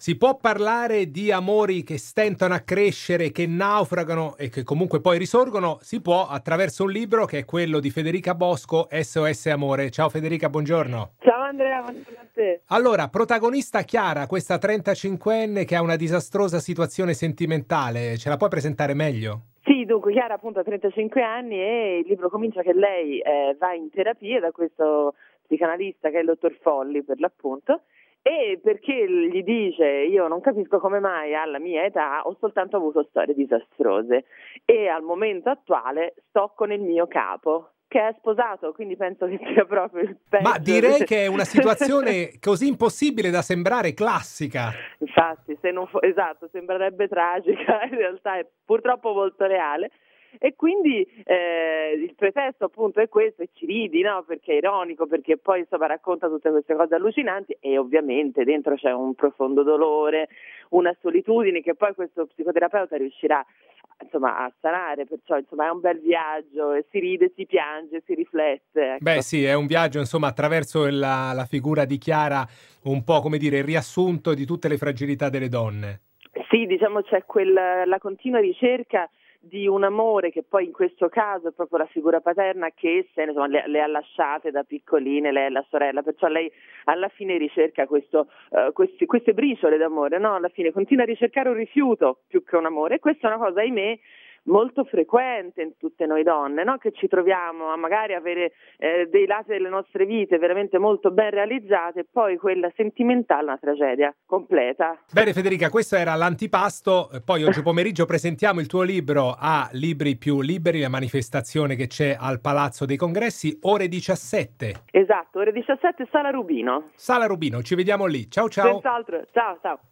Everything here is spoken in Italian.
Si può parlare di amori che stentano a crescere, che naufragano e che comunque poi risorgono? Si può attraverso un libro che è quello di Federica Bosco, SOS Amore. Ciao Federica, buongiorno. Ciao Andrea, buongiorno a te. Allora, protagonista Chiara, questa 35enne che ha una disastrosa situazione sentimentale, ce la puoi presentare meglio? Sì, dunque Chiara appunto ha 35 anni e il libro comincia che lei va in terapia da questo psicanalista che è il dottor Folli per l'appunto, e perché gli dice: io non capisco come mai alla mia età ho soltanto avuto storie disastrose e al momento attuale sto con il mio capo che è sposato, quindi penso che sia proprio il peggio. Ma direi che è una situazione così impossibile da sembrare classica. Infatti, se non esatto, sembrerebbe tragica, in realtà è purtroppo molto reale. E quindi il pretesto appunto è questo, e ci ridi, no? Perché è ironico, perché poi insomma racconta tutte queste cose allucinanti e ovviamente dentro c'è un profondo dolore, una solitudine che poi questo psicoterapeuta riuscirà insomma a sanare, perciò insomma è un bel viaggio e si ride, si piange, si riflette, ecco. Beh sì, è un viaggio insomma attraverso la figura di Chiara, un po' come dire il riassunto di tutte le fragilità delle donne. Sì, diciamo c'è la continua ricerca di un amore che poi in questo caso è proprio la figura paterna che insomma, le ha lasciate da piccoline, lei e la sorella, perciò lei alla fine ricerca queste briciole d'amore, no? Alla fine continua a ricercare un rifiuto più che un amore, e questa è una cosa, ahimè, molto frequente in tutte noi donne, no? Che ci troviamo a magari avere dei lati delle nostre vite veramente molto ben realizzate e poi quella sentimentale una tragedia completa. Bene Federica, questo era l'antipasto, poi oggi pomeriggio presentiamo il tuo libro a Libri Più Liberi, la manifestazione che c'è al Palazzo dei Congressi, ore 17. Esatto, ore 17, Sala Rubino. Sala Rubino, ci vediamo lì, ciao ciao! Senz'altro, ciao ciao!